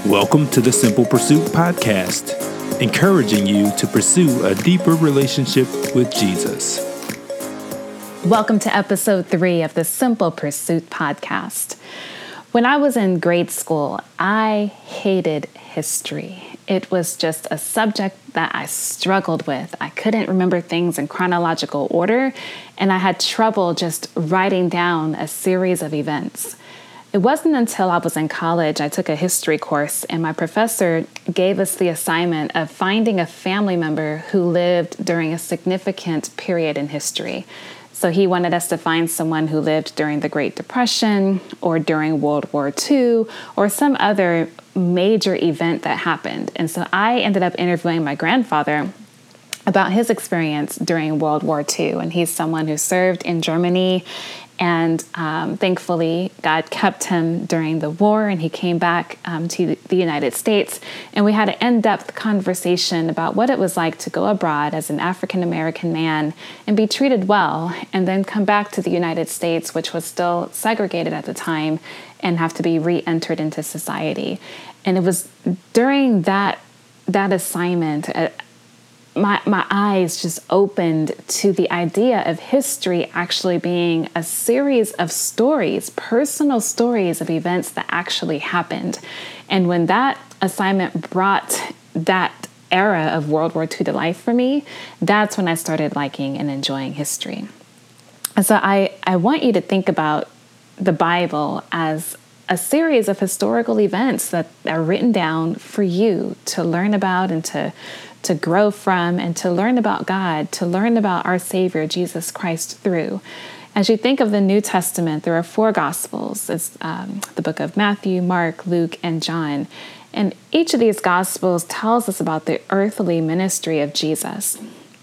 Welcome to the Simple Pursuit Podcast, encouraging you to pursue a deeper relationship with Jesus. Welcome to episode 3 of the Simple Pursuit Podcast. When I was in grade school, I hated history. It was just a subject that I struggled with. I couldn't remember things in chronological order, and I had trouble just writing down a series of events. It wasn't until I was in college I took a history course, and my professor gave us the assignment of finding a family member who lived during a significant period in history. So he wanted us to find someone who lived during the Great Depression or during World War II or some other major event that happened. And so I ended up interviewing my grandfather about his experience during World War II. And he's someone who served in Germany. And thankfully, God kept him during the war, and he came back to the United States. And we had an in-depth conversation about what it was like to go abroad as an African-American man and be treated well, and then come back to the United States, which was still segregated at the time, and have to be re-entered into society. And it was during that assignment, my eyes just opened to the idea of history actually being a series of stories, personal stories of events that actually happened. And when that assignment brought that era of World War II to life for me, that's when I started liking and enjoying history. And so I want you to think about the Bible as a series of historical events that are written down for you to learn about and to grow from, and to learn about God, to learn about our Savior, Jesus Christ, through. As you think of the New Testament, there are 4 Gospels. It's the book of Matthew, Mark, Luke, and John. And each of these Gospels tells us about the earthly ministry of Jesus.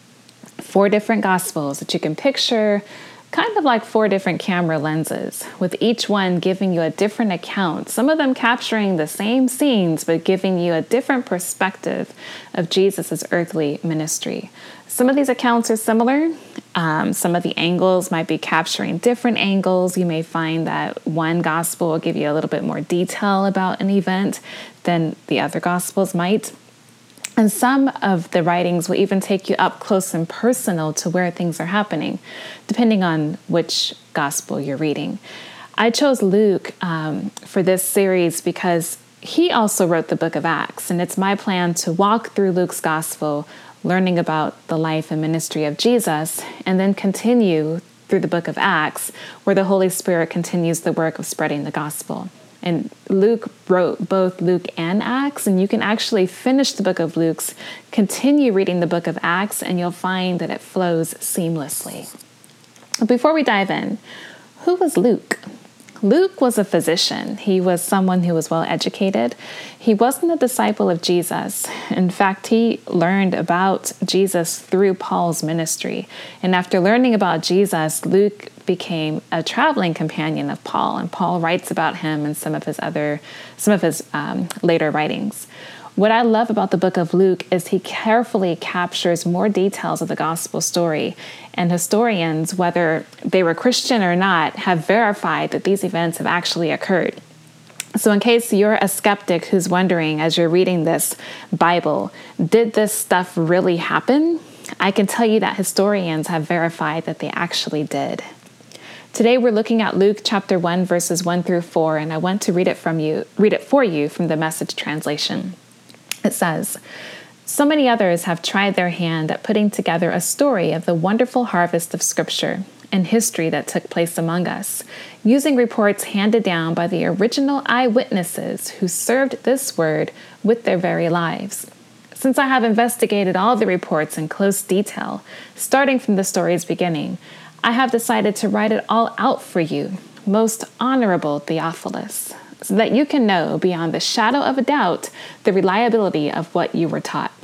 4 different Gospels that you can picture, kind of like 4 different camera lenses, with each one giving you a different account, some of them capturing the same scenes, but giving you a different perspective of Jesus's earthly ministry. Some of these accounts are similar. Some of the angles might be capturing different angles. You may find that one gospel will give you a little bit more detail about an event than the other gospels might. And some of the writings will even take you up close and personal to where things are happening, depending on which gospel you're reading. I chose Luke for this series because he also wrote the book of Acts, and it's my plan to walk through Luke's gospel, learning about the life and ministry of Jesus, and then continue through the book of Acts, where the Holy Spirit continues the work of spreading the gospel. And Luke wrote both Luke and Acts, and you can actually finish the book of Luke, continue reading the book of Acts, and you'll find that it flows seamlessly. Before we dive in, who was Luke? Luke was a physician. He was someone who was well educated. He wasn't a disciple of Jesus. In fact, he learned about Jesus through Paul's ministry. And after learning about Jesus, Luke became a traveling companion of Paul, and Paul writes about him in some of his later writings. What I love about the book of Luke is he carefully captures more details of the gospel story, and historians, whether they were Christian or not, have verified that these events have actually occurred. So in case you're a skeptic who's wondering as you're reading this Bible, did this stuff really happen? I can tell you that historians have verified that they actually did. Today we're looking at Luke chapter 1, verses 1 through 4, and I want to read it for you from the Message translation. It says, "So many others have tried their hand at putting together a story of the wonderful harvest of Scripture and history that took place among us, using reports handed down by the original eyewitnesses who served this word with their very lives. Since I have investigated all the reports in close detail, starting from the story's beginning, I have decided to write it all out for you, most honorable Theophilus, so that you can know beyond the shadow of a doubt the reliability of what you were taught."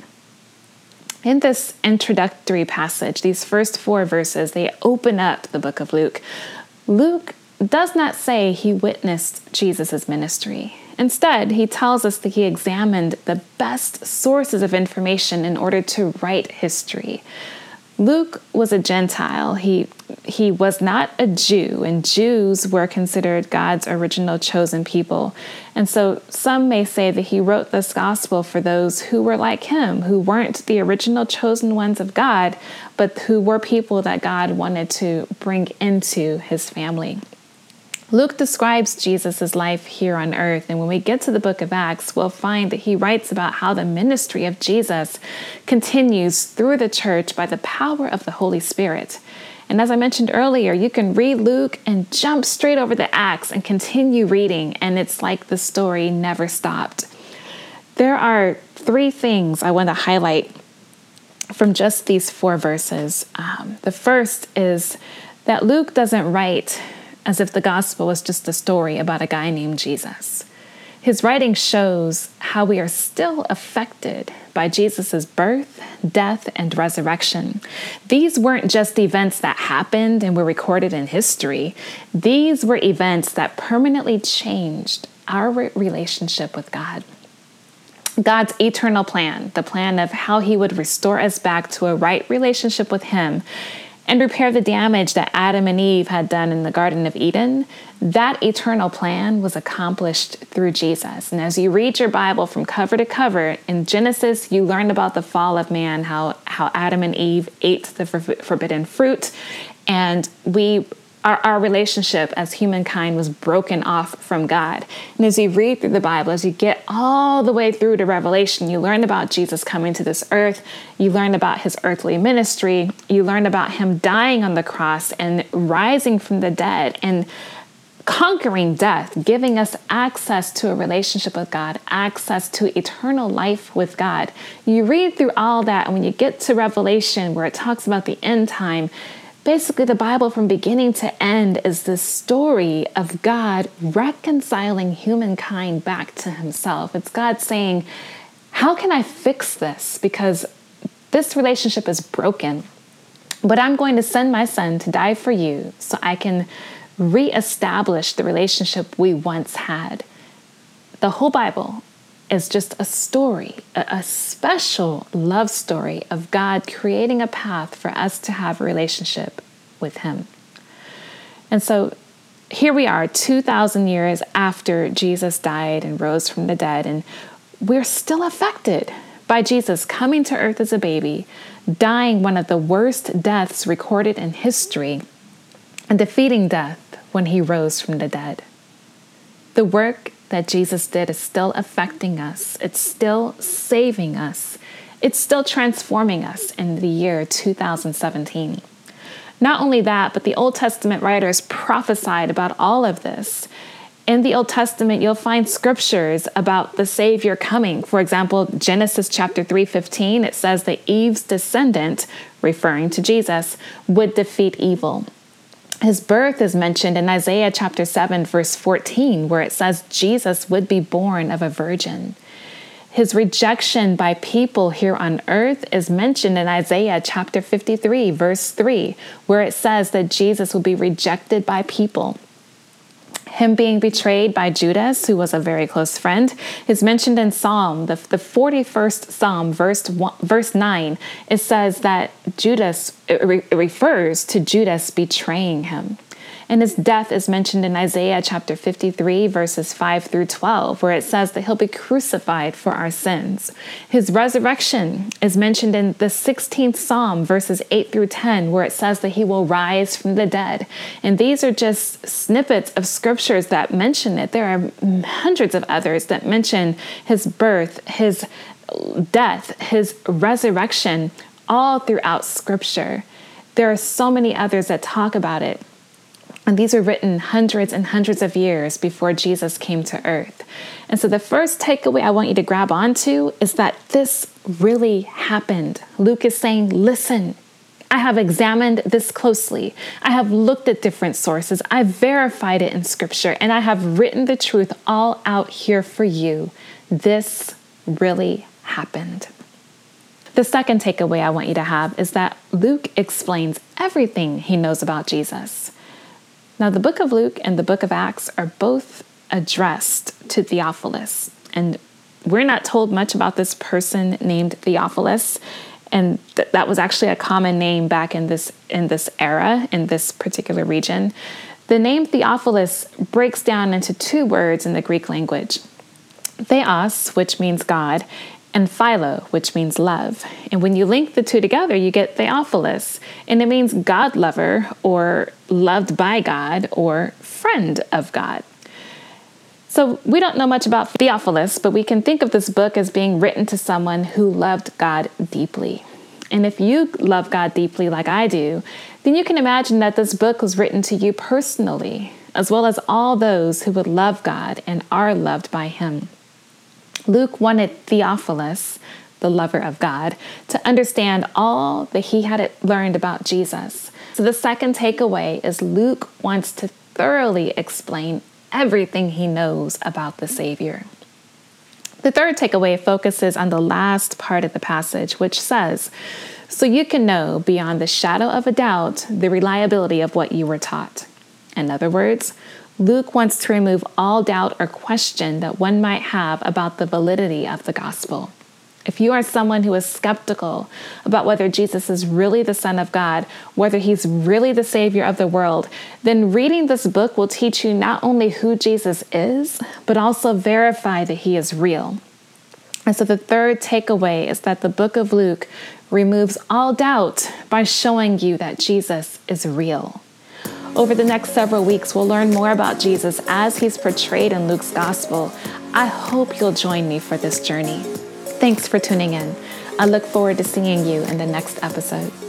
In this introductory passage, these first 4 verses, they open up the book of Luke. Luke does not say he witnessed Jesus' ministry. Instead, he tells us that he examined the best sources of information in order to write history. Luke was a Gentile. He was not a Jew, and Jews were considered God's original chosen people. And so some may say that he wrote this gospel for those who were like him, who weren't the original chosen ones of God, but who were people that God wanted to bring into his family. Luke describes Jesus' life here on earth, and when we get to the book of Acts, we'll find that he writes about how the ministry of Jesus continues through the church by the power of the Holy Spirit. And as I mentioned earlier, you can read Luke and jump straight over to Acts and continue reading, and it's like the story never stopped. There are 3 things I want to highlight from just these 4 verses. The first is that Luke doesn't write as if the gospel was just a story about a guy named Jesus. His writing shows how we are still affected by Jesus' birth, death, and resurrection. These weren't just events that happened and were recorded in history. These were events that permanently changed our relationship with God. God's eternal plan, the plan of how he would restore us back to a right relationship with him and repair the damage that Adam and Eve had done in the Garden of Eden, that eternal plan was accomplished through Jesus. And as you read your Bible from cover to cover, in Genesis, you learn about the fall of man, how Adam and Eve ate the forbidden fruit, and our relationship as humankind was broken off from God. And as you read through the Bible, as you get all the way through to Revelation, you learn about Jesus coming to this earth. You learn about his earthly ministry. You learn about him dying on the cross and rising from the dead and conquering death, giving us access to a relationship with God, access to eternal life with God. You read through all that, and when you get to Revelation, where it talks about the end time, basically, the Bible from beginning to end is this story of God reconciling humankind back to himself. It's God saying, how can I fix this? Because this relationship is broken, but I'm going to send my son to die for you so I can reestablish the relationship we once had. The whole Bible is just a story, a special love story of God creating a path for us to have a relationship with him. And so here we are 2,000 years after Jesus died and rose from the dead, and we're still affected by Jesus coming to earth as a baby, dying one of the worst deaths recorded in history, and defeating death when he rose from the dead. The work that Jesus did is still affecting us. It's still saving us. It's still transforming us in the year 2017. Not only that, but the Old Testament writers prophesied about all of this. In the Old Testament, you'll find scriptures about the Savior coming. For example, Genesis chapter 3:15, it says that Eve's descendant, referring to Jesus, would defeat evil. His birth is mentioned in Isaiah chapter 7, verse 14, where it says Jesus would be born of a virgin. His rejection by people here on earth is mentioned in Isaiah chapter 53, verse 3, where it says that Jesus will be rejected by people. Him being betrayed by Judas, who was a very close friend, is mentioned in Psalm, the 41st Psalm, verse 9. It says that it refers to Judas betraying him. And his death is mentioned in Isaiah chapter 53, verses 5 through 12, where it says that he'll be crucified for our sins. His resurrection is mentioned in the 16th Psalm, verses 8 through 10, where it says that he will rise from the dead. And these are just snippets of scriptures that mention it. There are hundreds of others that mention his birth, his death, his resurrection, all throughout scripture. There are so many others that talk about it. And these were written hundreds and hundreds of years before Jesus came to earth. And so the first takeaway I want you to grab onto is that this really happened. Luke is saying, listen, I have examined this closely. I have looked at different sources. I've verified it in scripture, and I have written the truth all out here for you. This really happened. The second takeaway I want you to have is that Luke explains everything he knows about Jesus. Now, the book of Luke and the book of Acts are both addressed to Theophilus, and we're not told much about this person named Theophilus. and that was actually a common name back in this era, in this particular region. The name Theophilus breaks down into two words in the Greek language: theos, which means God, and philo, which means love. And when you link the two together, you get Theophilus, and it means God lover, or loved by God, or friend of God. So we don't know much about Theophilus, but we can think of this book as being written to someone who loved God deeply. And if you love God deeply like I do, then you can imagine that this book was written to you personally, as well as all those who would love God and are loved by him. Luke wanted Theophilus, the lover of God, to understand all that he had learned about Jesus. So the second takeaway is Luke wants to thoroughly explain everything he knows about the Savior. The third takeaway focuses on the last part of the passage, which says, "So you can know beyond the shadow of a doubt the reliability of what you were taught." In other words, Luke wants to remove all doubt or question that one might have about the validity of the gospel. If you are someone who is skeptical about whether Jesus is really the Son of God, whether he's really the Savior of the world, then reading this book will teach you not only who Jesus is, but also verify that he is real. And so the third takeaway is that the book of Luke removes all doubt by showing you that Jesus is real. Over the next several weeks, we'll learn more about Jesus as he's portrayed in Luke's gospel. I hope you'll join me for this journey. Thanks for tuning in. I look forward to seeing you in the next episode.